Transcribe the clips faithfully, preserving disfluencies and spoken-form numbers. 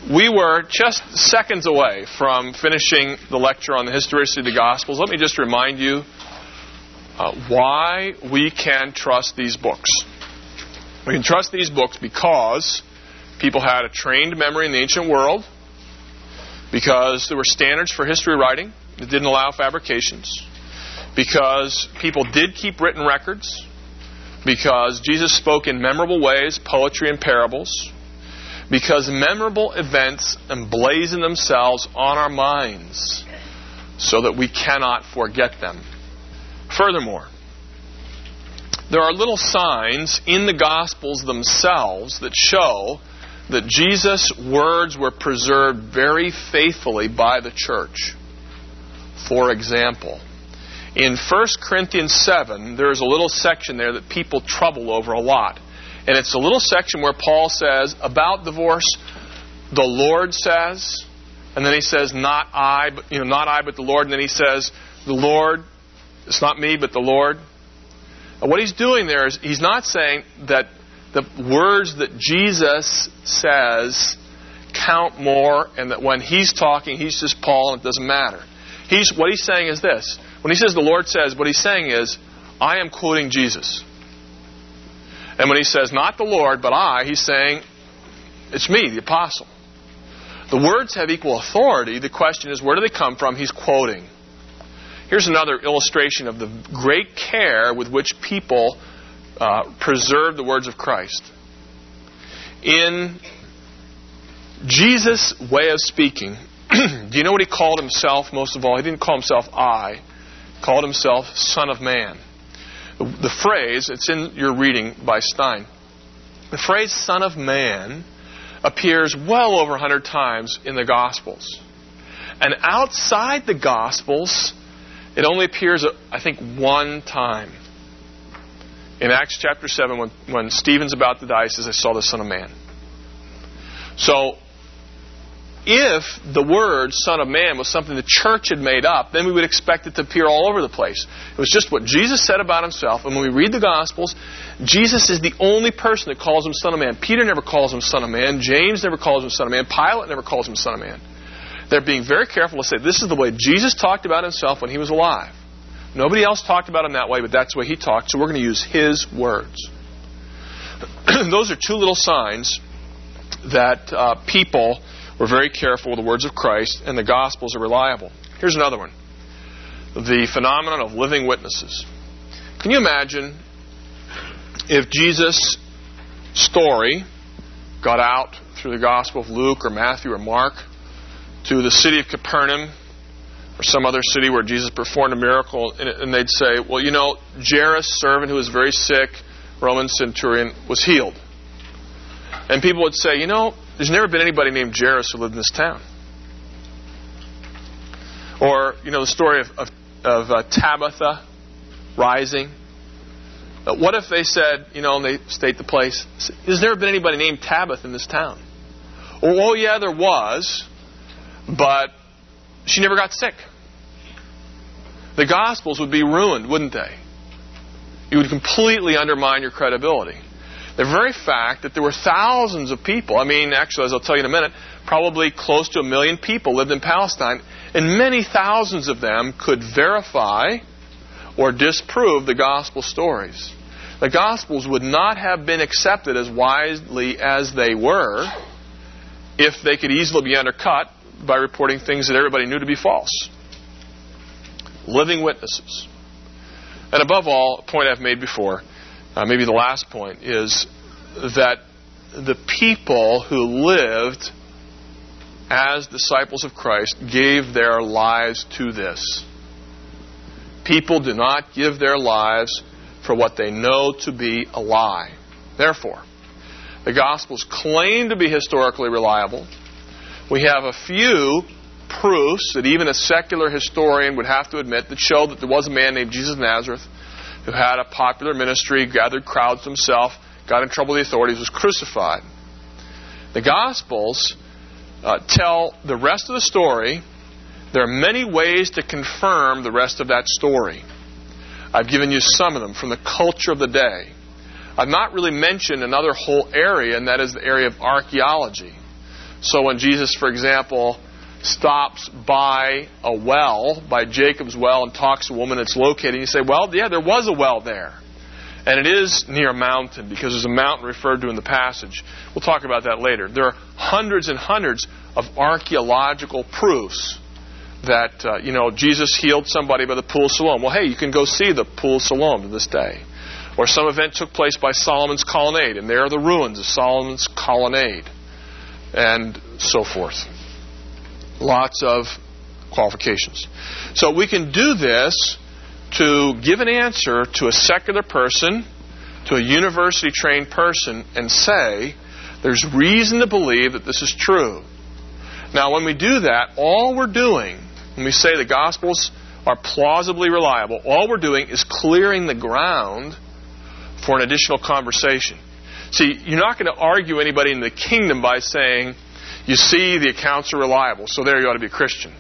We were just seconds away from finishing the lecture on the historicity of the Gospels. Let me just remind you uh, why we can trust these books. We can trust these books because people had a trained memory in the ancient world, because there were standards for history writing that didn't allow fabrications, because people did keep written records, because Jesus spoke in memorable ways, poetry and parables, because memorable events emblazon themselves on our minds so that we cannot forget them. Furthermore, there are little signs in the Gospels themselves that show that Jesus' words were preserved very faithfully by the church. For example, in First Corinthians seven, there's a little section there that people trouble over a lot. And it's a little section where Paul says, about divorce, the Lord says, and then he says, not I, but, you know, not I, but the Lord, and then he says, the Lord, it's not me, but the Lord. And what he's doing there is, he's not saying that the words that Jesus says count more, and that when he's talking, he's just Paul, and it doesn't matter. He's what he's saying is this. When he says the Lord says, what he's saying is, I am quoting Jesus. And when he says, not the Lord, but I, he's saying, it's me, the apostle. The words have equal authority. The question is, where do they come from? He's quoting. Here's another illustration of the great care with which people uh, preserve the words of Christ. In Jesus' way of speaking, do you know what he called himself most of all? He didn't call himself I. He called himself Son of Man. The phrase, it's in your reading by Stein, the phrase Son of Man appears well over a hundred times in the Gospels. And outside the Gospels, it only appears, I think, one time. In Acts chapter seven, when, when Stephen's about to die, he says, I saw the Son of Man. So, if the word Son of Man was something the church had made up, then we would expect it to appear all over the place. It was just what Jesus said about himself. And when we read the Gospels, Jesus is the only person that calls him Son of Man. Peter never calls him Son of Man. James never calls him Son of Man. Pilate never calls him Son of Man. They're being very careful to say, this is the way Jesus talked about himself when he was alive. Nobody else talked about him that way, but that's the way he talked, so we're going to use his words. Those are two little signs that uh, people were very careful with the words of Christ, and the Gospels are reliable. Here's another one. The phenomenon of living witnesses. Can you imagine if Jesus' story got out through the Gospel of Luke or Matthew or Mark to the city of Capernaum or some other city where Jesus performed a miracle, and they'd say, well, you know, Jairus' servant who was very sick, Roman centurion, was healed. And people would say, you know, there's never been anybody named Jairus who lived in this town. Or, you know, the story of, of, of uh, Tabitha rising. Uh, what if they said, you know, and they state the place, there's never been anybody named Tabitha in this town. Or, oh, yeah, there was, but she never got sick. The Gospels would be ruined, wouldn't they? You would completely undermine your credibility. The very fact that there were thousands of people, I mean, actually, as I'll tell you in a minute, probably close to a million people lived in Palestine, and many thousands of them could verify or disprove the Gospel stories. The Gospels would not have been accepted as widely as they were if they could easily be undercut by reporting things that everybody knew to be false. Living witnesses. And above all, a point I've made before, Uh, maybe the last point, is that the people who lived as disciples of Christ gave their lives to this. People do not give their lives for what they know to be a lie. Therefore, the Gospels claim to be historically reliable. We have a few proofs that even a secular historian would have to admit that show that there was a man named Jesus of Nazareth who had a popular ministry, gathered crowds to himself, got in trouble with the authorities, was crucified. The Gospels uh, tell the rest of the story. There are many ways to confirm the rest of that story. I've given you some of them from the culture of the day. I've not really mentioned another whole area, and that is the area of archaeology. So when Jesus, for example, stops by a well, by Jacob's well, and talks to a woman that's located, you say, well, yeah, there was a well there. And it is near a mountain, because there's a mountain referred to in the passage. We'll talk about that later. There are hundreds and hundreds of archaeological proofs that, uh, you know, Jesus healed somebody by the Pool of Siloam. Well, hey, you can go see the Pool of Siloam to this day. Or some event took place by Solomon's colonnade, and there are the ruins of Solomon's colonnade, and so forth. Lots of qualifications. So we can do this to give an answer to a secular person, to a university-trained person, and say, there's reason to believe that this is true. Now, when we do that, all we're doing, when we say the Gospels are plausibly reliable, all we're doing is clearing the ground for an additional conversation. See, you're not going to argue anybody in the kingdom by saying, you see, the accounts are reliable, so there you ought to be a Christian.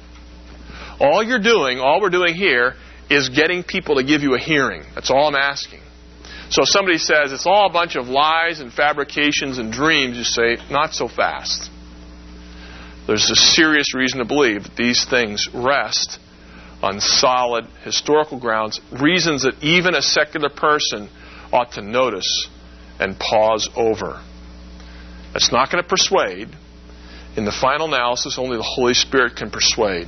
All you're doing, all we're doing here, is getting people to give you a hearing. That's all I'm asking. So if somebody says it's all a bunch of lies and fabrications and dreams, you say, not so fast. There's a serious reason to believe that these things rest on solid historical grounds, reasons that even a secular person ought to notice and pause over. That's not going to persuade. In the final analysis, only the Holy Spirit can persuade.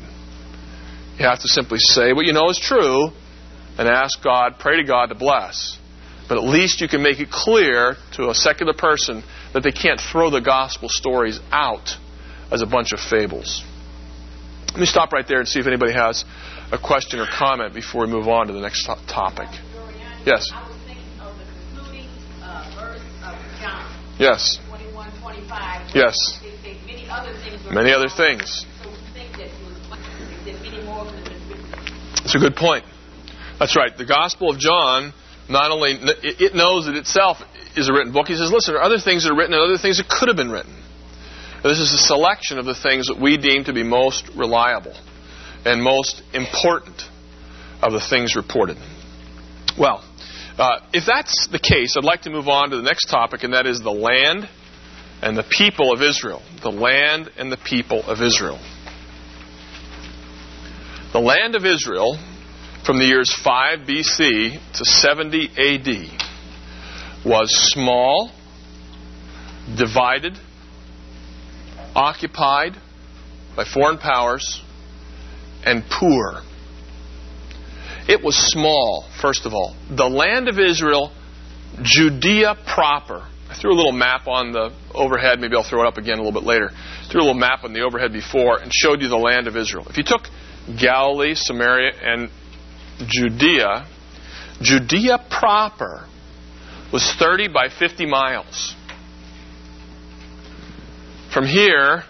You have to simply say what you know is true and ask God, pray to God to bless. But at least you can make it clear to a secular person that they can't throw the gospel stories out as a bunch of fables. Let me stop right there and see if anybody has a question or comment before we move on to the next to- topic. Yes? I was thinking of the concluding uh, verse of John. Yes. twenty-one, twenty-five. Yes. They say many other things. were Many other wrong. things. So we think that it was that many more could have been written. That's a good point. That's right. The Gospel of John, not only, it knows that itself is a written book. He says, listen, there are other things that are written and other things that could have been written. This is a selection of the things that we deem to be most reliable and most important of the things reported. Well, uh, if that's the case, I'd like to move on to the next topic, and that is the land and the people of Israel. The land and the people of Israel. The land of Israel, from the years five B C to seventy A D, was small, divided, occupied by foreign powers, and poor. It was small, first of all. The land of Israel, Judea proper. I threw a little map on the overhead. Maybe I'll throw it up again a little bit later. I threw a little map on the overhead before and showed you the land of Israel. If you took Galilee, Samaria, and Judea, Judea proper was thirty by fifty miles. From here,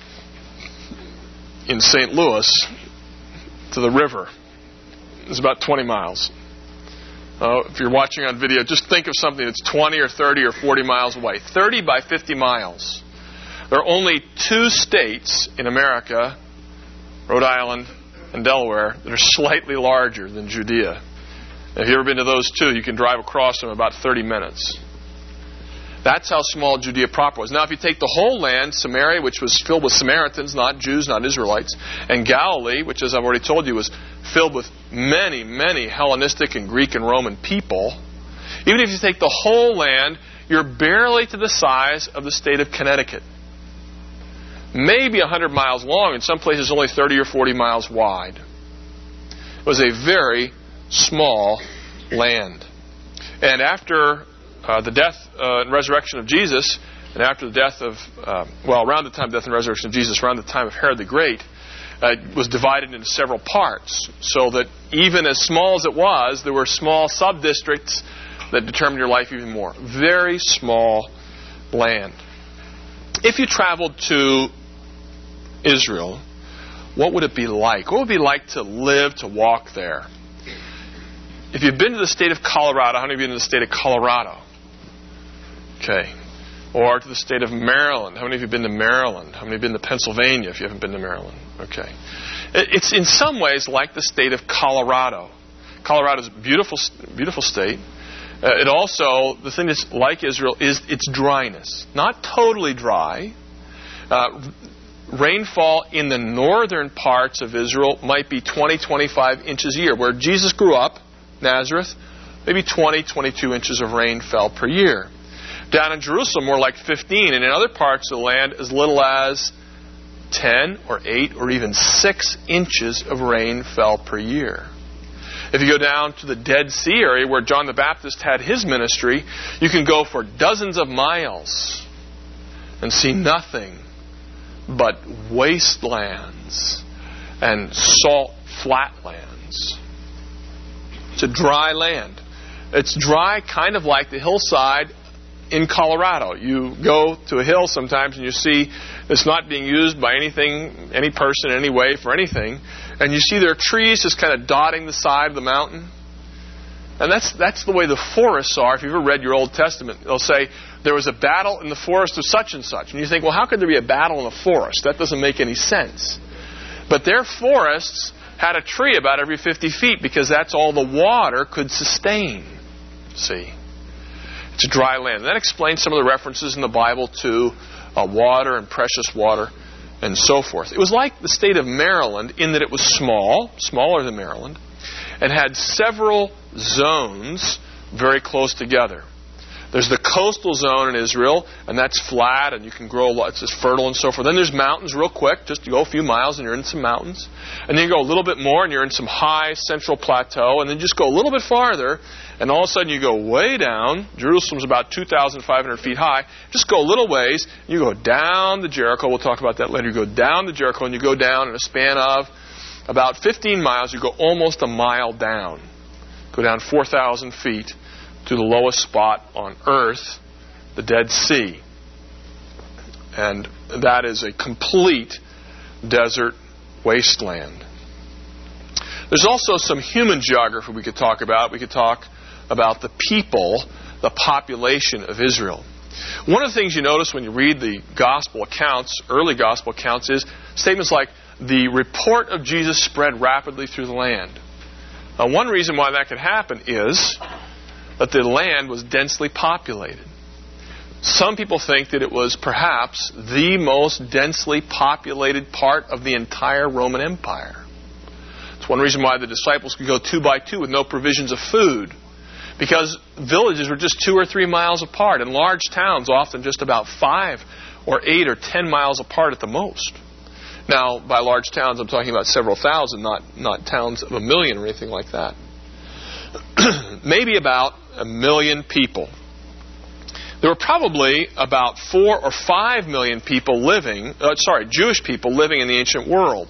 in Saint Louis, to the river, is about twenty miles. Uh, if you're watching on video, just think of something that's twenty or thirty or forty miles away. thirty by fifty miles. There are only two states in America, Rhode Island and Delaware, that are slightly larger than Judea. And if you've ever been to those two, you can drive across them in about thirty minutes. That's how small Judea proper was. Now, if you take the whole land, Samaria, which was filled with Samaritans, not Jews, not Israelites, and Galilee, which, as I've already told you, was filled with many, many Hellenistic and Greek and Roman people, even if you take the whole land, you're barely to the size of the state of Connecticut. Maybe one hundred miles long, in some places only thirty or forty miles wide. It was a very small land. And after uh, the death uh, and resurrection of Jesus, and after the death of, uh, well, around the time of death and resurrection of Jesus, around the time of Herod the Great, uh, it was divided into several parts, so that even as small as it was, there were small sub-districts that determined your life even more. Very small land. If you traveled to Israel, what would it be like? What would it be like to live, to walk there? If you've been to the state of Colorado, how many of you have been to the state of Colorado? Okay. Or to the state of Maryland. How many of you have been to Maryland? How many have been to Pennsylvania if you haven't been to Maryland? Okay. It's in some ways like the state of Colorado. Colorado is a beautiful, beautiful state. Uh, it also, the thing that's like Israel is its dryness. Not totally dry, Uh, rainfall in the northern parts of Israel might be twenty, twenty-five inches a year. Where Jesus grew up, Nazareth, maybe twenty, twenty-two inches of rain fell per year. Down in Jerusalem, more like fifteen. And in other parts of the land, as little as ten or eight or even six inches of rain fell per year. If you go down to the Dead Sea area where John the Baptist had his ministry, you can go for dozens of miles and see nothing but wastelands and salt flatlands. It's a dry land. It's dry kind of like the hillside in Colorado. You go to a hill sometimes and you see it's not being used by anything, any person, any way for anything, and you see there are trees just kind of dotting the side of the mountain. And that's that's the way the forests are. If you've ever read your Old Testament, they'll say there was a battle in the forest of such and such. And you think, well, how could there be a battle in a forest? That doesn't make any sense. But their forests had a tree about every fifty feet because that's all the water could sustain. See? It's a dry land. And that explains some of the references in the Bible to uh, water and precious water and so forth. It was like the state of Maryland in that it was small, smaller than Maryland, and had several zones very close together. There's the coastal zone in Israel, and that's flat, and you can grow lots, it's fertile and so forth. Then there's mountains real quick, just to go a few miles, and you're in some mountains. And then you go a little bit more, and you're in some high central plateau, and then just go a little bit farther, and all of a sudden you go way down. Jerusalem's about two thousand five hundred feet high. Just go a little ways, you go down to Jericho. We'll talk about that later. You go down to Jericho, and you go down in a span of about fifteen miles. You go almost a mile down. Go down four thousand feet to the lowest spot on earth, the Dead Sea. And that is a complete desert wasteland. There's also some human geography we could talk about. We could talk about the people, the population of Israel. One of the things you notice when you read the gospel accounts, early gospel accounts, is statements like, the report of Jesus spread rapidly through the land. Now, one reason why that could happen is that the land was densely populated. Some people think that it was perhaps the most densely populated part of the entire Roman Empire. It's one reason why the disciples could go two by two with no provisions of food, because villages were just two or three miles apart, and large towns often just about five or eight or ten miles apart at the most. Now, by large towns, I'm talking about several thousand, not, not towns of a million or anything like that. Maybe about a million people. There were probably about four or five million people living, uh, sorry, Jewish people living in the ancient world.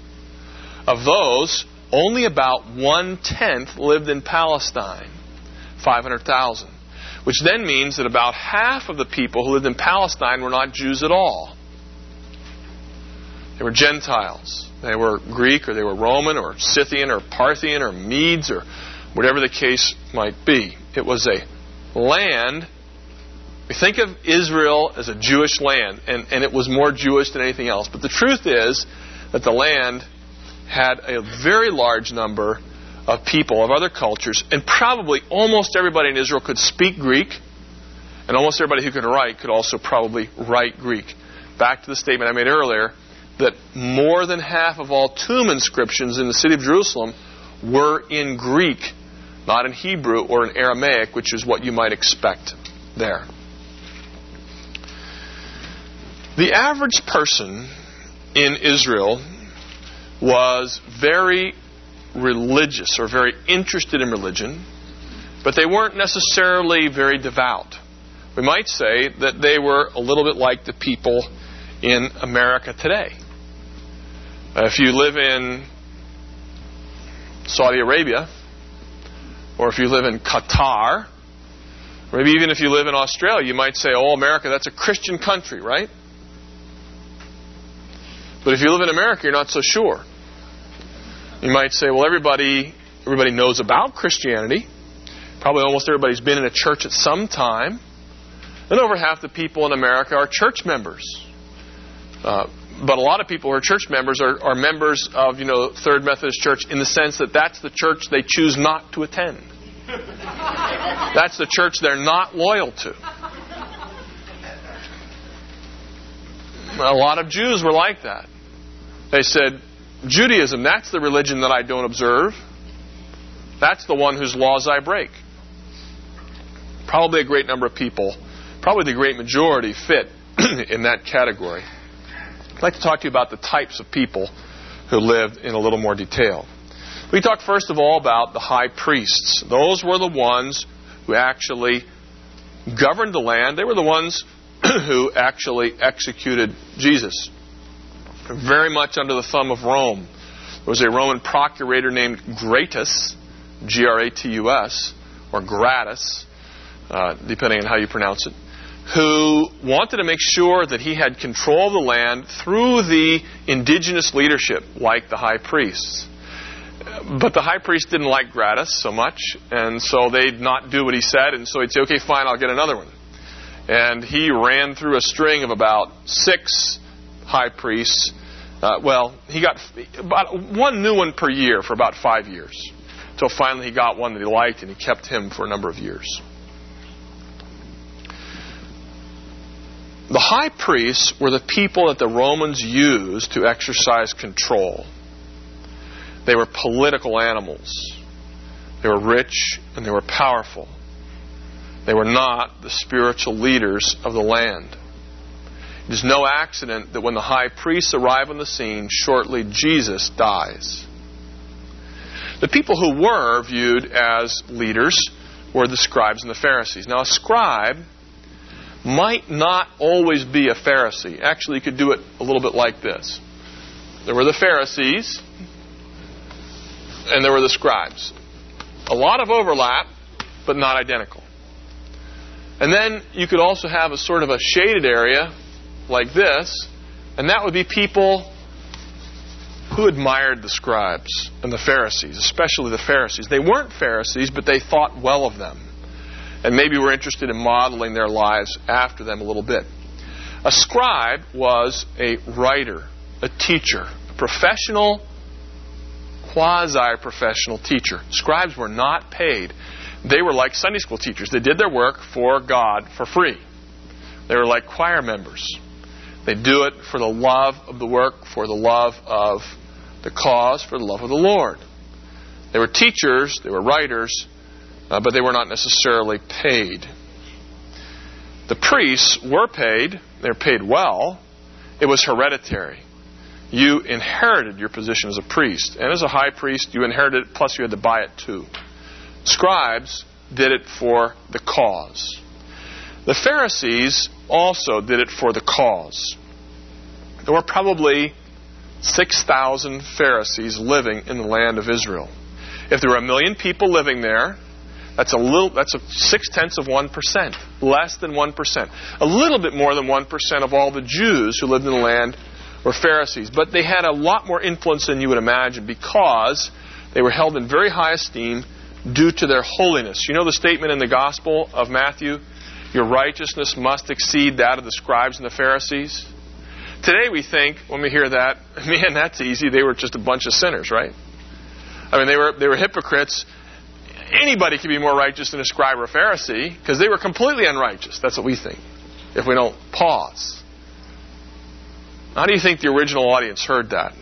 Of those, only about one-tenth lived in Palestine, five hundred thousand. Which then means that about half of the people who lived in Palestine were not Jews at all. They were Gentiles. They were Greek, or they were Roman, or Scythian, or Parthian, or Medes, or whatever the case might be. It was a land. We think of Israel as a Jewish land, and, and it was more Jewish than anything else. But the truth is that the land had a very large number of people of other cultures, and probably almost everybody in Israel could speak Greek, and almost everybody who could write could also probably write Greek. Back to the statement I made earlier, that more than half of all tomb inscriptions in the city of Jerusalem were in Greek, not in Hebrew or in Aramaic, which is what you might expect there. The average person in Israel was very religious or very interested in religion, but they weren't necessarily very devout. We might say that they were a little bit like the people in America today. Uh, if you live in Saudi Arabia, or if you live in Qatar, maybe even if you live in Australia, you might say, oh, America, that's a Christian country, right? But if you live in America, you're not so sure. You might say, well, everybody everybody knows about Christianity. Probably almost everybody's been in a church at some time. And over half the people in America are church members. Uh, but a lot of people who are church members are, are members of, you know, Third Methodist Church in the sense that that's the church they choose not to attend. That's the church they're not loyal to. A lot of Jews were like that. They said, Judaism, that's the religion that I don't observe. That's the one whose laws I break. Probably a great number of people, probably the great majority, fit in that category. I'd like to talk to you about the types of people who lived in a little more detail. We talk first of all about the high priests. Those were the ones who actually governed the land. They were the ones who actually executed Jesus. Very much under the thumb of Rome. There was a Roman procurator named Gratus, G R A T U S, or Gratus, uh, depending on how you pronounce it, who wanted to make sure that he had control of the land through the indigenous leadership, like the high priests. But the high priest didn't like Gratus so much, and so they'd not do what he said, and so he'd say, okay, fine, I'll get another one. And he ran through a string of about six high priests. Uh, well, he got about one new one per year for about five years. Until finally he got one that he liked, and he kept him for a number of years. The high priests were the people that the Romans used to exercise control. They were political animals. They were rich and they were powerful. They were not the spiritual leaders of the land. It is no accident that when the high priests arrive on the scene, shortly Jesus dies. The people who were viewed as leaders were the scribes and the Pharisees. Now, a scribe might not always be a Pharisee. Actually, you could do it a little bit like this. There were the Pharisees, and there were the scribes. A lot of overlap, but not identical. And then you could also have a sort of a shaded area like this, and that would be people who admired the scribes and the Pharisees, especially the Pharisees. They weren't Pharisees, but they thought well of them. And maybe were interested in modeling their lives after them a little bit. A scribe was a writer, a teacher, a professional, quasi-professional teacher. Scribes were not paid. They were like Sunday school teachers. They did their work for God for free. They were like choir members. They do it for the love of the work, for the love of the cause, for the love of the Lord. They were teachers, they were writers, uh, but they were not necessarily paid. The priests were paid. They were paid well. It was hereditary. You inherited your position as a priest. And as a high priest, you inherited it, plus you had to buy it too. Scribes did it for the cause. The Pharisees also did it for the cause. There were probably six thousand Pharisees living in the land of Israel. If there were a million people living there, that's a little. That's a six-tenths of one percent, less than one percent. A little bit more than one percent of all the Jews who lived in the land were Pharisees. But they had a lot more influence than you would imagine because they were held in very high esteem due to their holiness. You know the statement in the Gospel of Matthew? Your righteousness must exceed that of the scribes and the Pharisees. Today we think, when we hear that, man, that's easy. They were just a bunch of sinners, right? I mean, they were they were hypocrites. Anybody could be more righteous than a scribe or a Pharisee because they were completely unrighteous. That's what we think, if we don't pause. How do you think the original audience heard that?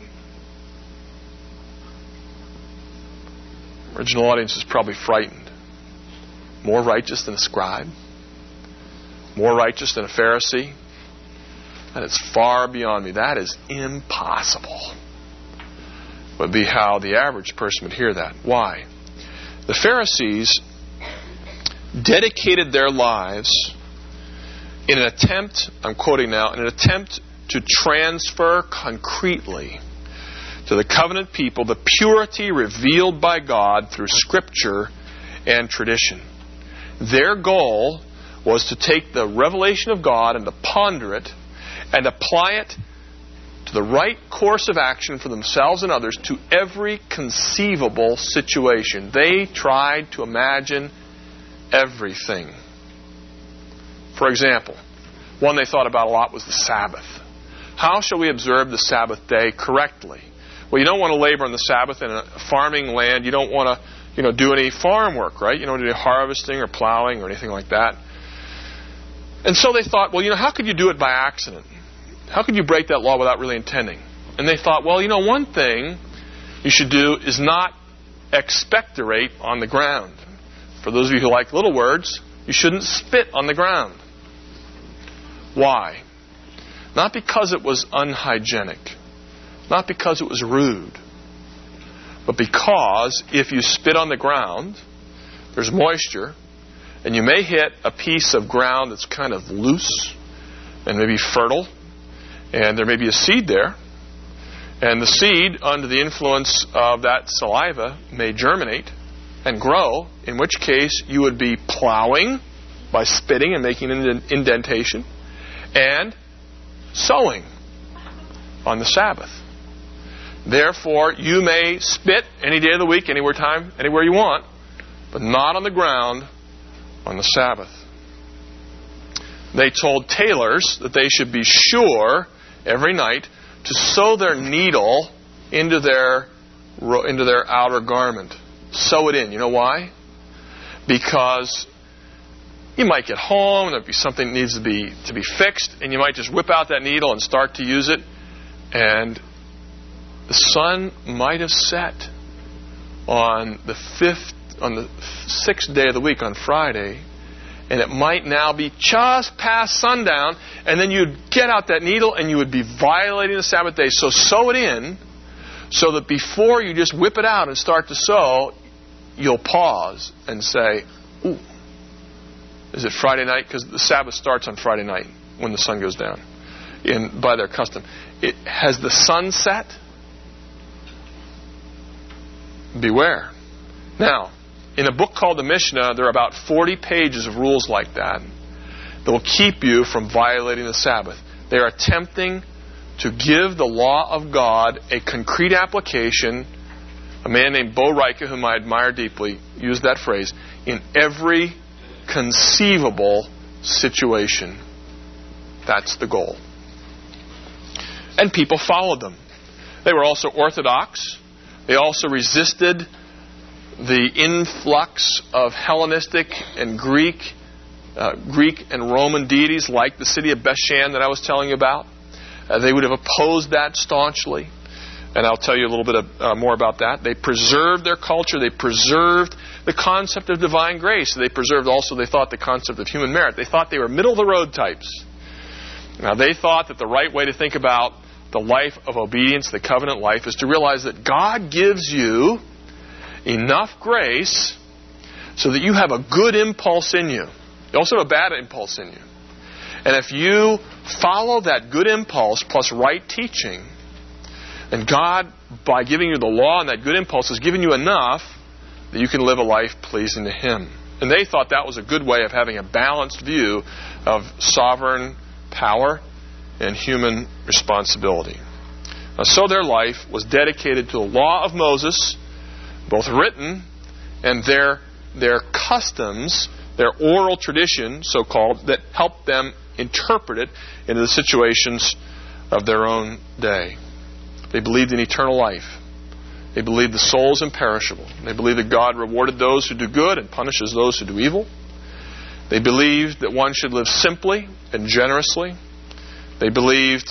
The original audience is probably frightened. More righteous than a scribe? More righteous than a Pharisee? That is far beyond me. That is impossible. Would be how the average person would hear that. Why? The Pharisees dedicated their lives in an attempt, I'm quoting now, in an attempt to transfer concretely to the covenant people the purity revealed by God through Scripture and tradition. Their goal was to take the revelation of God and to ponder it and apply it to the right course of action for themselves and others to every conceivable situation. They tried to imagine everything. For example, one they thought about a lot was the Sabbath. How shall we observe the Sabbath day correctly? Well, you don't want to labor on the Sabbath in a farming land. You don't want to, you know, do any farm work, right? You don't want to do harvesting or plowing or anything like that. And so they thought, well, you know, how could you do it by accident? How could you break that law without really intending? And they thought, well, you know, one thing you should do is not expectorate on the ground. For those of you who like little words, you shouldn't spit on the ground. Why? Not because it was unhygienic. Not because it was rude. But because if you spit on the ground, there's moisture, and you may hit a piece of ground that's kind of loose and maybe fertile, and there may be a seed there, and the seed, under the influence of that saliva, may germinate and grow, in which case you would be plowing by spitting and making an indentation, and sowing on the Sabbath. Therefore, you may spit any day of the week, anywhere time, anywhere you want, but not on the ground on the Sabbath. They told tailors that they should be sure every night to sew their needle into their into their outer garment. Sew it in. You know why? Because you might get home and there'll be something that needs to be to be fixed, and you might just whip out that needle and start to use it, and the sun might have set on the fifth, on the sixth day of the week, on Friday, and it might now be just past sundown, and then you'd get out that needle and you would be violating the Sabbath day. So sew it in so that before you just whip it out and start to sew, you'll pause and say, ooh, is it Friday night? Because the Sabbath starts on Friday night when the sun goes down, in by their custom. It, has the sun set? Beware. Now, in a book called the Mishnah, there are about forty pages of rules like that that will keep you from violating the Sabbath. They are attempting to give the law of God a concrete application. A man named Bo Reicha, whom I admire deeply, used that phrase, in every conceivable situation. That's the goal. And people followed them. They were also orthodox. They also resisted the influx of Hellenistic and Greek, uh, Greek and Roman deities like the city of Bethshan that I was telling you about. Uh, they would have opposed that staunchly. And I'll tell you a little bit of, uh, more about that. They preserved their culture. They preserved the concept of divine grace. They preserved also, they thought, the concept of human merit. They thought they were middle-of-the-road types. Now, they thought that the right way to think about the life of obedience, the covenant life, is to realize that God gives you enough grace so that you have a good impulse in you. You also have a bad impulse in you. And if you follow that good impulse plus right teaching, then God, by giving you the law and that good impulse, has given you enough that you can live a life pleasing to Him. And they thought that was a good way of having a balanced view of sovereign power and human responsibility. Now, so their life was dedicated to the law of Moses, both written and their, their customs, their oral tradition, so-called, that helped them interpret it into the situations of their own day. They believed in eternal life. They believed the soul is imperishable. They believed that God rewarded those who do good and punishes those who do evil. They believed that one should live simply and generously. They believed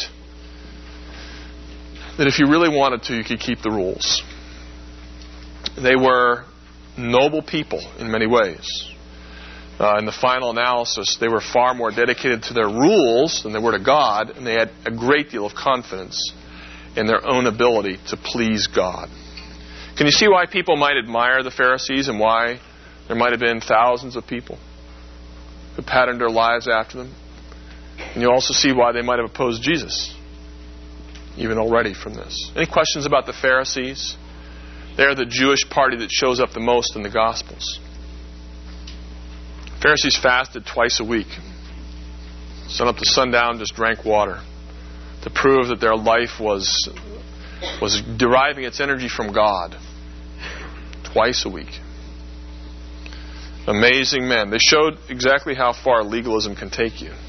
that if you really wanted to, you could keep the rules. They were noble people in many ways. Uh, in the final analysis, they were far more dedicated to their rules than they were to God, and they had a great deal of confidence in their own ability to please God. Can you see why people might admire the Pharisees and why there might have been thousands of people who patterned their lives after them? And you also see why they might have opposed Jesus, even already from this. Any questions about the Pharisees? They're the Jewish party that shows up the most in the Gospels. Pharisees fasted twice a week. Sun up to sundown, just drank water to prove that their life was, was deriving its energy from God. Twice a week. Amazing men. They showed exactly how far legalism can take you.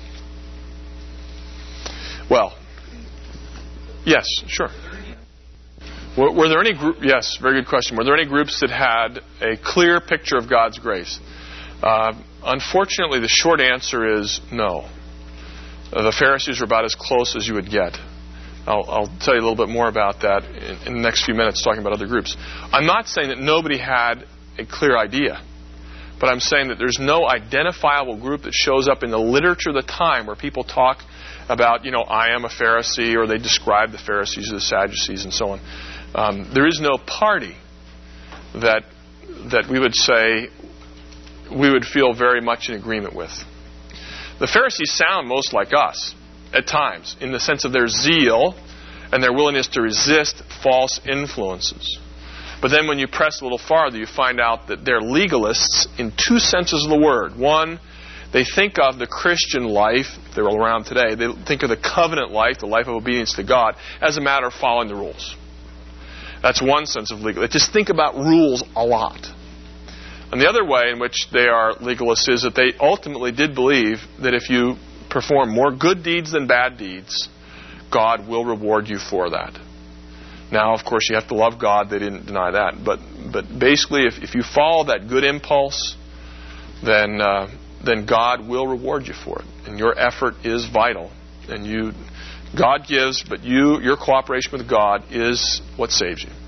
Well, yes, sure. Were, were there any group? Yes, very good question. Were there any groups that had a clear picture of God's grace? Uh, unfortunately, the short answer is no. Uh, the Pharisees were about as close as you would get. I'll, I'll tell you a little bit more about that in, in the next few minutes, talking about other groups. I'm not saying that nobody had a clear idea, but I'm saying that there's no identifiable group that shows up in the literature of the time where people talk about, you know, I am a Pharisee, or they describe the Pharisees or the Sadducees and so on. Um, there is no party that that we would say we would feel very much in agreement with. The Pharisees sound most like us at times, in the sense of their zeal and their willingness to resist false influences. But then when you press a little farther, you find out that they're legalists in two senses of the word. One, they think of the Christian life, if they're around today, they think of the covenant life, the life of obedience to God, as a matter of following the rules. That's one sense of legal. They just think about rules a lot. And the other way in which they are legalists is that they ultimately did believe that if you perform more good deeds than bad deeds, God will reward you for that. Now, of course, you have to love God. They didn't deny that. But but basically, if, if you follow that good impulse, then uh, then God will reward you for it. And your effort is vital. And you, God gives, but you your cooperation with God is what saves you.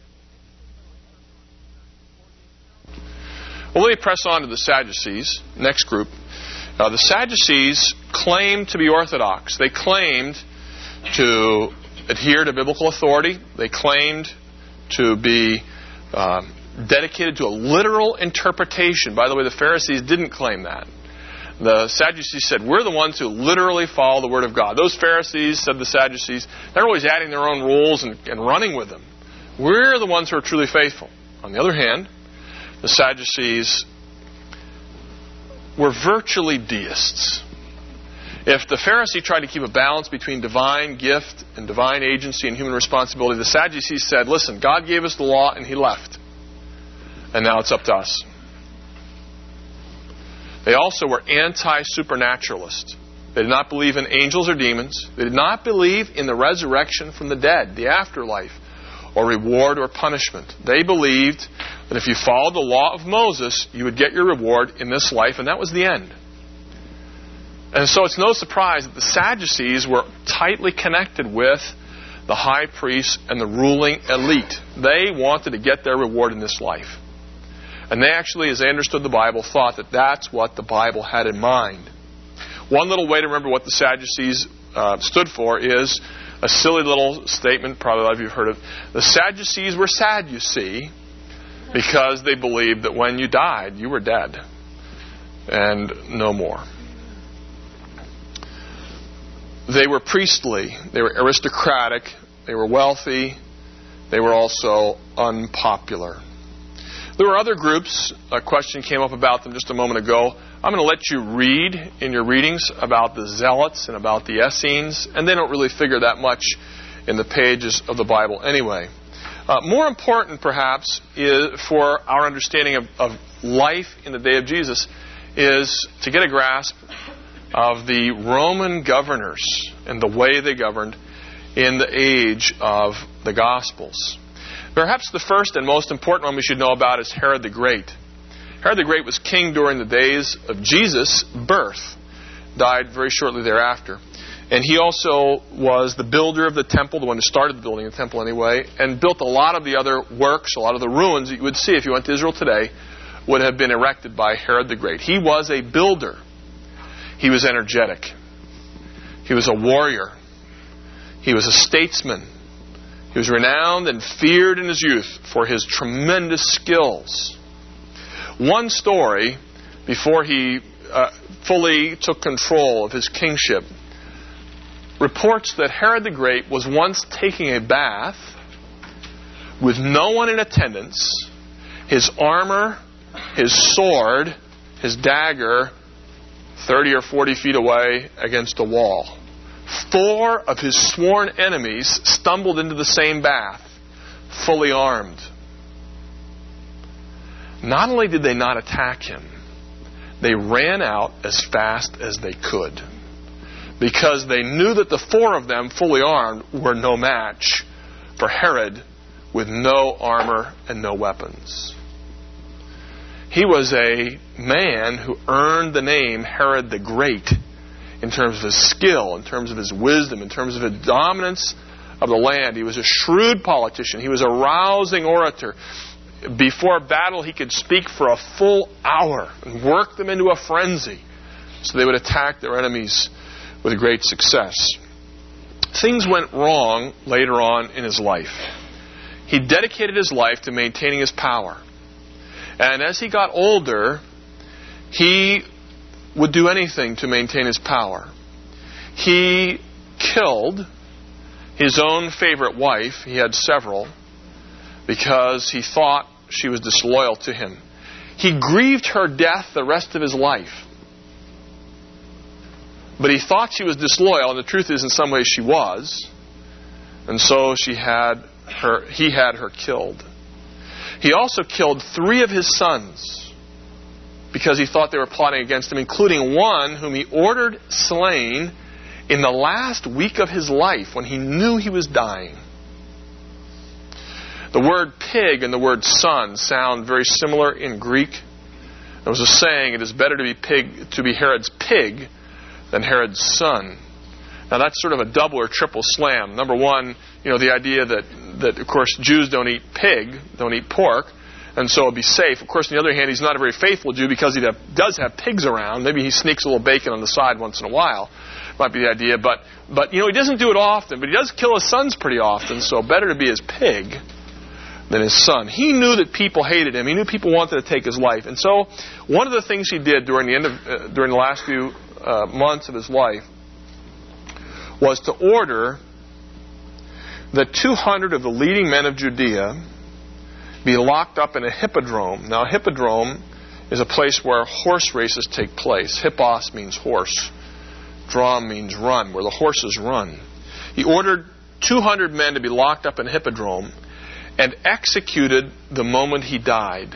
Well, let me press on to the Sadducees, next group. Uh, the Sadducees claimed to be orthodox. They claimed to adhere to biblical authority. They claimed to be um, dedicated to a literal interpretation. By the way, the Pharisees didn't claim that. The Sadducees said, we're the ones who literally follow the Word of God. Those Pharisees, said the Sadducees, they're always adding their own rules and, and running with them. We're the ones who are truly faithful. On the other hand, the Sadducees were virtually deists. If the Pharisee tried to keep a balance between divine gift and divine agency and human responsibility, the Sadducees said, listen, God gave us the law and He left. And now it's up to us. They also were anti-supernaturalist. They did not believe in angels or demons. They did not believe in the resurrection from the dead, the afterlife, or reward or punishment. They believed that if you followed the law of Moses, you would get your reward in this life, and that was the end. And so it's no surprise that the Sadducees were tightly connected with the high priests and the ruling elite. They wanted to get their reward in this life. And they actually, as they understood the Bible, thought that that's what the Bible had in mind. One little way to remember what the Sadducees uh, stood for is a silly little statement, probably a lot of you have heard of. The Sadducees were sad, you see, because they believed that when you died, you were dead and no more. They were priestly, they were aristocratic, they were wealthy, they were also unpopular. There were other groups. A question came up about them just a moment ago. I'm going to let you read in your readings about the Zealots and about the Essenes, and they don't really figure that much in the pages of the Bible anyway. Uh, more important, perhaps, is for our understanding of, of life in the day of Jesus is to get a grasp of the Roman governors and the way they governed in the age of the Gospels. Perhaps the first and most important one we should know about is Herod the Great. Herod the Great was king during the days of Jesus' birth, died very shortly thereafter. And he also was the builder of the temple, the one who started the building of the temple anyway, and built a lot of the other works, a lot of the ruins that you would see if you went to Israel today would have been erected by Herod the Great. He was a builder. He was energetic. He was a warrior. He was a statesman. He was renowned and feared in his youth for his tremendous skills. One story, before he uh, fully took control of his kingship, reports that Herod the Great was once taking a bath with no one in attendance, his armor, his sword, his dagger, thirty or forty feet away against a wall. Four of his sworn enemies stumbled into the same bath, fully armed. Not only did they not attack him, they ran out as fast as they could, because they knew that the four of them, fully armed, were no match for Herod with no armor and no weapons. He was a man who earned the name Herod the Great in terms of his skill, in terms of his wisdom, in terms of his dominance of the land. He was a shrewd politician. He was a rousing orator. Before battle, he could speak for a full hour and work them into a frenzy so they would attack their enemies with great success. Things went wrong later on in his life. He dedicated his life to maintaining his power. And as he got older, he would do anything to maintain his power. He killed his own favorite wife, he had several, because he thought she was disloyal to him. He grieved her death the rest of his life. But he thought she was disloyal, and the truth is in some ways she was. And so she had her, he had her killed. He also killed three of his sons because he thought they were plotting against him, including one whom he ordered slain in the last week of his life when he knew he was dying. The word pig and the word son sound very similar in Greek. There was a saying, it is better to be pig to be Herod's pig than Herod's son. Now that's sort of a double or triple slam. Number one, you know, the idea that, that of course Jews don't eat pig, don't eat pork, and so it'd be safe. Of course, on the other hand, he's not a very faithful Jew because he have, does have pigs around. Maybe he sneaks a little bacon on the side once in a while. Might be the idea. But, but you know, he doesn't do it often, but he does kill his sons pretty often, so better to be his pig than his son. He knew that people hated him. He knew people wanted to take his life. And so one of the things he did during the end of uh, during the last few uh, months of his life was to order that two hundred of the leading men of Judea be locked up in a hippodrome. Now, a hippodrome is a place where horse races take place. Hippos means horse. Drum means run, where the horses run. He ordered two hundred men to be locked up in a hippodrome and executed the moment he died.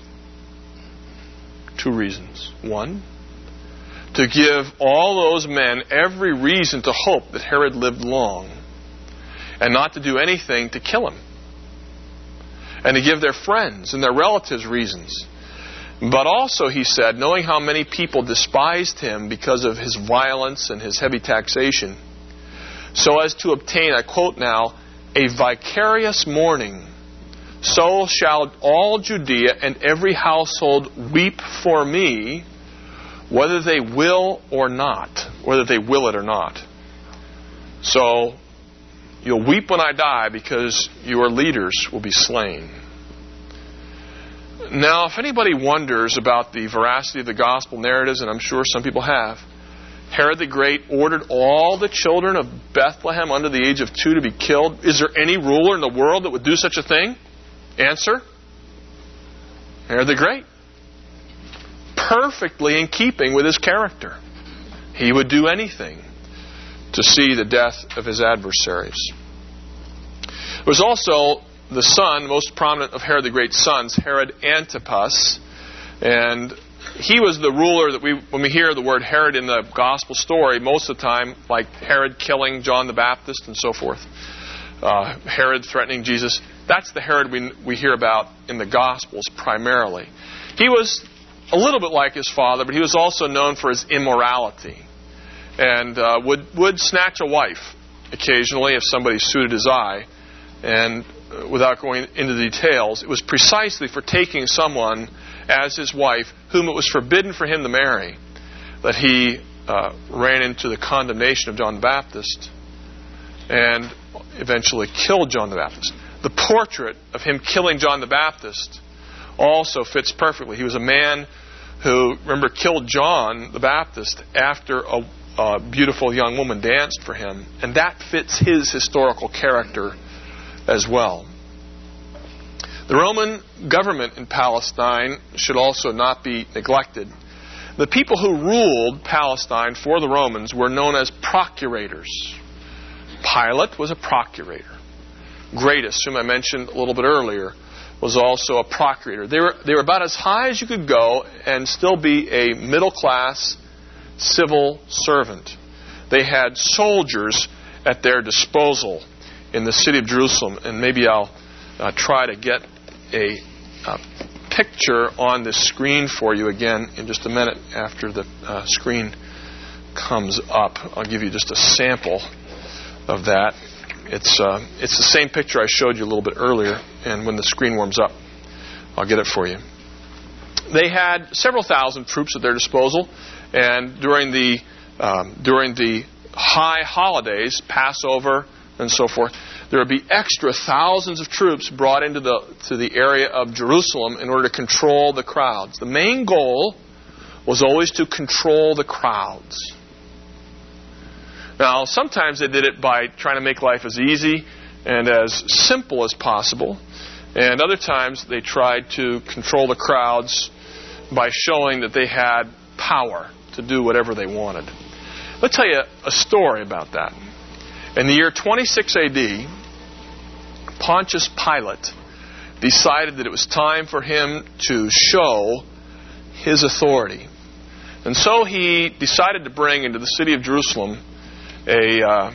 Two reasons. One, to give all those men every reason to hope that Herod lived long and not to do anything to kill him. And to give their friends and their relatives reasons. But also, he said, knowing how many people despised him because of his violence and his heavy taxation, so as to obtain, I quote now, a vicarious mourning, so shall all Judea and every household weep for me, whether they will or not, whether they will it or not. So, you'll weep when I die because your leaders will be slain. Now, if anybody wonders about the veracity of the gospel narratives, and I'm sure some people have, Herod the Great ordered all the children of Bethlehem under the age of two to be killed. Is there any ruler in the world that would do such a thing? Answer: Herod the Great. Perfectly in keeping with his character. He would do anything to see the death of his adversaries. There was also the son, most prominent of Herod the Great's sons, Herod Antipas. And he was the ruler that we, when we hear the word Herod in the gospel story, most of the time, like Herod killing John the Baptist and so forth, uh, Herod threatening Jesus, that's the Herod we, we hear about in the Gospels primarily. He was a little bit like his father, but he was also known for his immorality and uh, would, would snatch a wife occasionally if somebody suited his eye. And uh, without going into the details, it was precisely for taking someone as his wife whom it was forbidden for him to marry that he uh, ran into the condemnation of John the Baptist and eventually killed John the Baptist. The portrait of him killing John the Baptist also fits perfectly. He was a man who, remember, killed John the Baptist after a, a beautiful young woman danced for him. And that fits his historical character as well. The Roman government in Palestine should also not be neglected. The people who ruled Palestine for the Romans were known as procurators. Pilate was a procurator. Gratus, whom I mentioned a little bit earlier, was also a procurator. They were, they were about as high as you could go and still be a middle-class civil servant. They had soldiers at their disposal in the city of Jerusalem. And maybe I'll uh, try to get a, a picture on the screen for you again in just a minute after the uh, screen comes up. I'll give you just a sample of that. It's uh, it's the same picture I showed you a little bit earlier, and when the screen warms up, I'll get it for you. They had several thousand troops at their disposal, and during the um, during the high holidays, Passover and so forth, there would be extra thousands of troops brought into the to the area of Jerusalem in order to control the crowds. The main goal was always to control the crowds. Now, sometimes they did it by trying to make life as easy and as simple as possible. And other times they tried to control the crowds by showing that they had power to do whatever they wanted. Let me tell you a story about that. In the year twenty-six A D, Pontius Pilate decided that it was time for him to show his authority. And so he decided to bring into the city of Jerusalem a uh,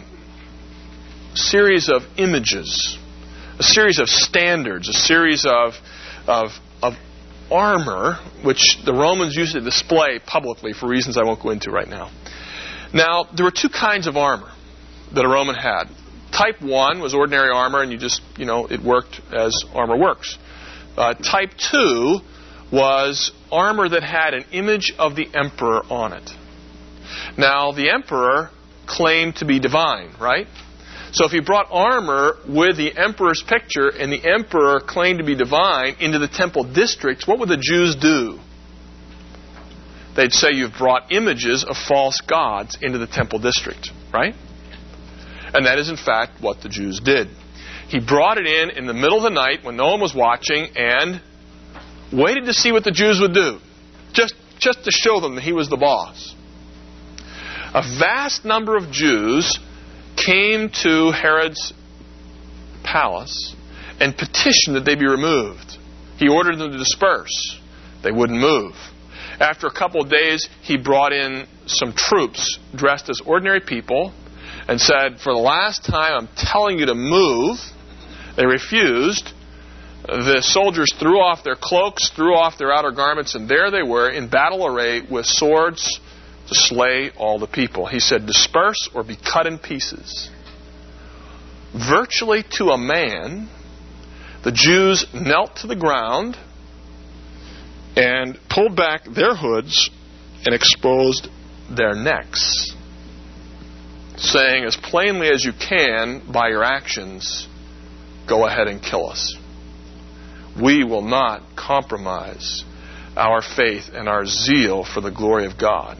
series of images, a series of standards, a series of, of, of armor, which the Romans used to display publicly for reasons I won't go into right now. Now, there were two kinds of armor that a Roman had. Type one was ordinary armor, and you just, you know, it worked as armor works. Uh, type two was armor that had an image of the emperor on it. Now, the emperor claimed to be divine, right? So if you brought armor with the emperor's picture and the emperor claimed to be divine into the temple districts, what would the Jews do? They'd say you've brought images of false gods into the temple district, right? And that is in fact what the Jews did. He brought it in in the middle of the night when no one was watching and waited to see what the Jews would do, just, just to show them that he was the boss. A vast number of Jews came to Herod's palace and petitioned that they be removed. He ordered them to disperse. They wouldn't move. After a couple of days, he brought in some troops dressed as ordinary people and said, for the last time, I'm telling you to move. They refused. The soldiers threw off their cloaks, threw off their outer garments, and there they were in battle array with swords to slay all the people. He said, disperse or be cut in pieces. Virtually to a man, the Jews knelt to the ground and pulled back their hoods and exposed their necks, saying as plainly as you can by your actions, go ahead and kill us. We will not compromise our faith and our zeal for the glory of God.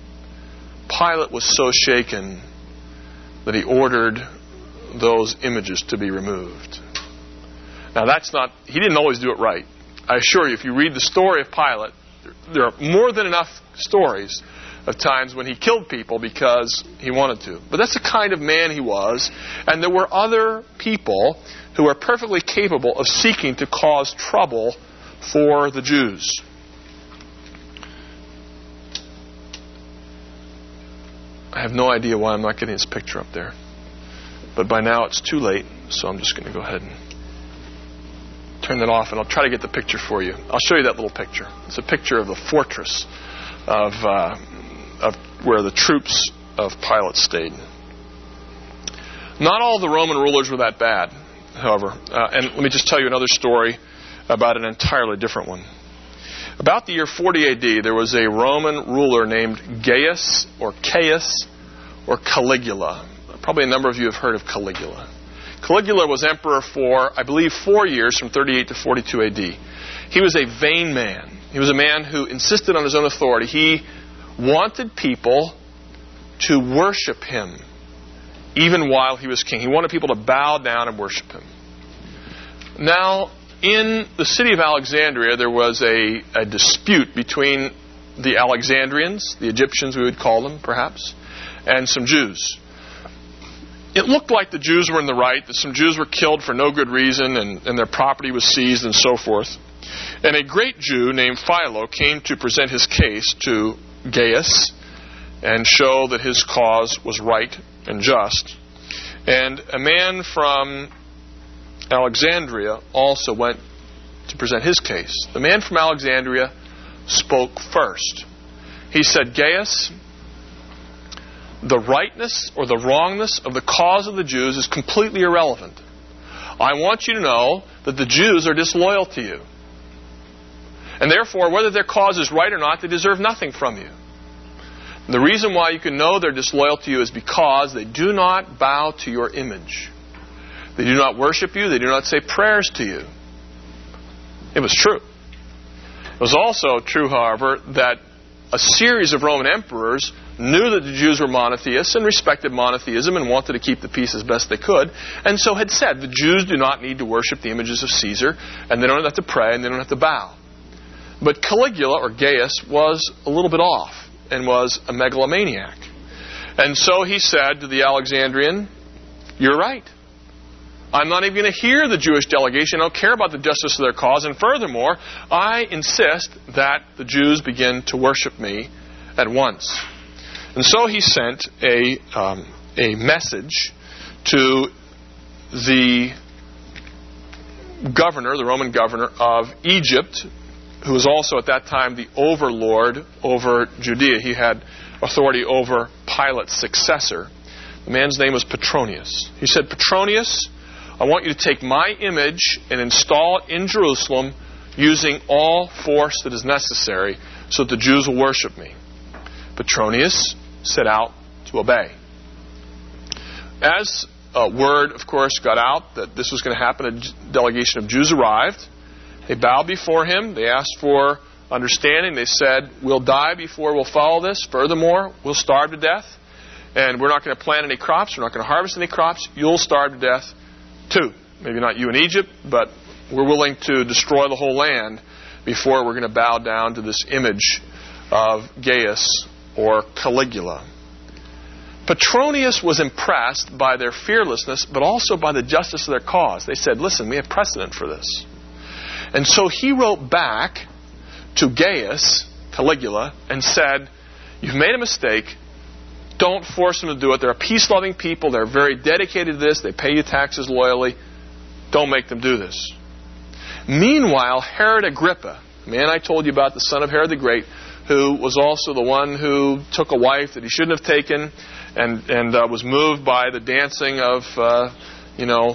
Pilate was so shaken that he ordered those images to be removed. Now that's not, he didn't always do it right. I assure you, if you read the story of Pilate, there are more than enough stories of times when he killed people because he wanted to. But that's the kind of man he was. And there were other people who were perfectly capable of seeking to cause trouble for the Jews. I have no idea why I'm not getting this picture up there. But by now it's too late, so I'm just going to go ahead and turn that off, and I'll try to get the picture for you. I'll show you that little picture. It's a picture of the fortress of, uh, of where the troops of Pilate stayed. Not all the Roman rulers were that bad, however. Uh, and let me just tell you another story about an entirely different one. About the year forty A D, there was a Roman ruler named Gaius, or Caius, or Caligula. Probably a number of you have heard of Caligula. Caligula was emperor for, I believe, four years, from thirty-eight to forty-two A D. He was a vain man. He was a man who insisted on his own authority. He wanted people to worship him, even while he was king. He wanted people to bow down and worship him. Now, in the city of Alexandria, there was a, a dispute between the Alexandrians, the Egyptians we would call them, perhaps, and some Jews. It looked like the Jews were in the right, that some Jews were killed for no good reason, and, and their property was seized and so forth. And a great Jew named Philo came to present his case to Gaius and show that his cause was right and just. And a man from Alexandria also went to present his case. The man from Alexandria spoke first. He said, Gaius, the rightness or the wrongness of the cause of the Jews is completely irrelevant. I want you to know that the Jews are disloyal to you. And therefore, whether their cause is right or not, they deserve nothing from you. And the reason why you can know they're disloyal to you is because they do not bow to your image. They do not worship you. They do not say prayers to you. It was true. It was also true, however, that a series of Roman emperors knew that the Jews were monotheists and respected monotheism and wanted to keep the peace as best they could, and so had said the Jews do not need to worship the images of Caesar, and they don't have to pray, and they don't have to bow. But Caligula, or Gaius, was a little bit off and was a megalomaniac. And so he said to the Alexandrian, "You're right. I'm not even going to hear the Jewish delegation. I don't care about the justice of their cause. And furthermore, I insist that the Jews begin to worship me at once." And so he sent a, um, a message to the governor, the Roman governor of Egypt, who was also at that time the overlord over Judea. He had authority over Pilate's successor. The man's name was Petronius. He said, "Petronius, I want you to take my image and install it in Jerusalem using all force that is necessary so that the Jews will worship me." Petronius set out to obey. As uh, word, of course, got out that this was going to happen, a delegation of Jews arrived. They bowed before him. They asked for understanding. They said, "We'll die before we'll follow this. Furthermore, we'll starve to death. And we're not going to plant any crops. We're not going to harvest any crops. You'll starve to death too. Maybe not you in Egypt, but we're willing to destroy the whole land before we're going to bow down to this image of Gaius or Caligula." Petronius was impressed by their fearlessness, but also by the justice of their cause. They said, "Listen, we have precedent for this." And so he wrote back to Gaius, Caligula, and said, "You've made a mistake. Don't force them to do it. They're a peace-loving people. They're very dedicated to this. They pay you taxes loyally. Don't make them do this." Meanwhile, Herod Agrippa, the man I told you about, the son of Herod the Great, who was also the one who took a wife that he shouldn't have taken and, and uh, was moved by the dancing of, uh, you know,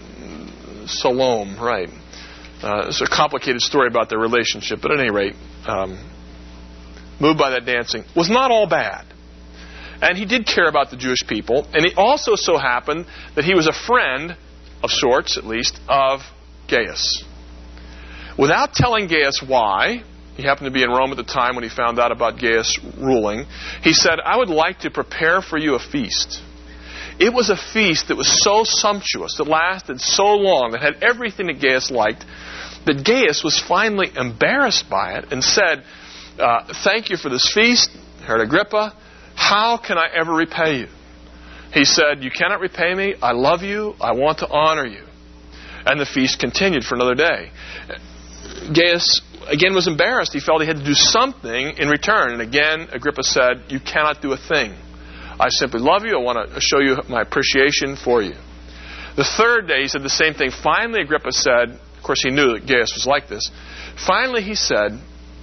Salome, right. Uh, it's a complicated story about their relationship, but at any rate, um, moved by that dancing, was not all bad. And he did care about the Jewish people. And it also so happened that he was a friend, of sorts at least, of Gaius. Without telling Gaius why, he happened to be in Rome at the time when he found out about Gaius ruling, he said, "I would like to prepare for you a feast." It was a feast that was so sumptuous, that lasted so long, that had everything that Gaius liked, that Gaius was finally embarrassed by it and said, uh, "Thank you for this feast, Herod Agrippa. How can I ever repay you?" He said, "You cannot repay me. I love you. I want to honor you." And the feast continued for another day. Gaius, again, was embarrassed. He felt he had to do something in return. And again, Agrippa said, "You cannot do a thing. I simply love you. I want to show you my appreciation for you." The third day, he said the same thing. Finally, Agrippa said, of course, he knew that Gaius was like this. Finally, he said,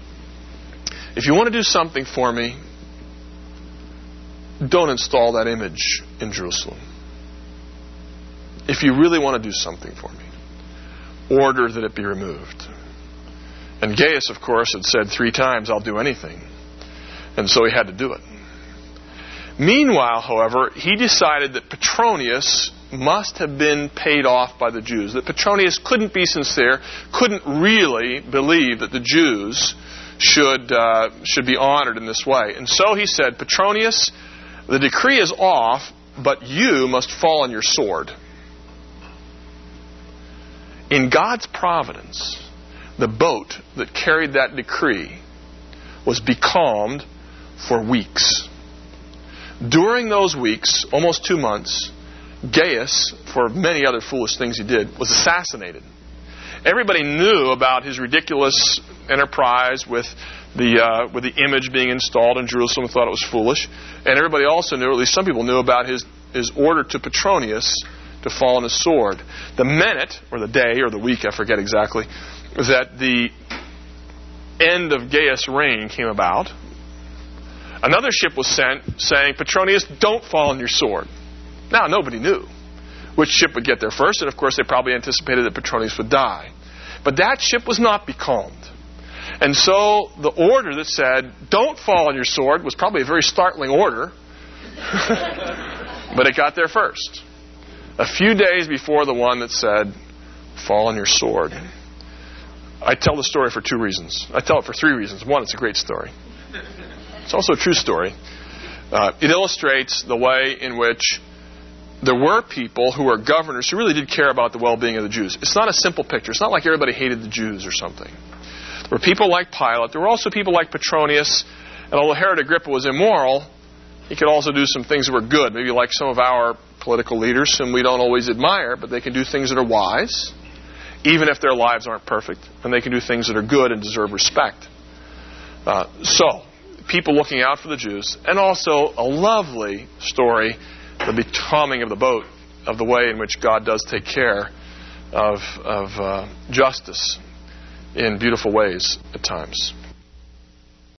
"If you want to do something for me, don't install that image in Jerusalem. If you really want to do something for me, order that it be removed." And Gaius, of course, had said three times, "I'll do anything." And so he had to do it. Meanwhile, however, he decided that Petronius must have been paid off by the Jews. That Petronius couldn't be sincere, couldn't really believe that the Jews should, uh, should be honored in this way. And so he said, "Petronius, the decree is off, but you must fall on your sword." In God's providence, the boat that carried that decree was becalmed for weeks. During those weeks, almost two months, Gaius, for many other foolish things he did, was assassinated. Everybody knew about his ridiculous enterprise with the uh, with the image being installed in Jerusalem and thought it was foolish. And everybody also knew, or at least some people knew, about his, his order to Petronius to fall on his sword. The minute, or the day, or the week, I forget exactly, that the end of Gaius' reign came about, Another ship was sent saying, Petronius, don't fall on your sword. Now, nobody knew which ship would get there first, and of course they probably anticipated that Petronius would die. But that ship was not becalmed. And so the order that said, don't fall on your sword, was probably a very startling order. But it got there first. A few days before the one that said, fall on your sword. I tell the story for two reasons. I tell it for three reasons. One, it's a great story. It's also a true story. Uh, it illustrates the way in which there were people who were governors who really did care about the well-being of the Jews. It's not a simple picture. It's not like everybody hated the Jews or something. There were people like Pilate. There were also people like Petronius. And although Herod Agrippa was immoral, he could also do some things that were good. Maybe like some of our political leaders whom we don't always admire, but they can do things that are wise, even if their lives aren't perfect. And they can do things that are good and deserve respect. Uh, so, people looking out for the Jews. And also a lovely story, the becalming of the boat, of the way in which God does take care of, of uh, justice in beautiful ways at times.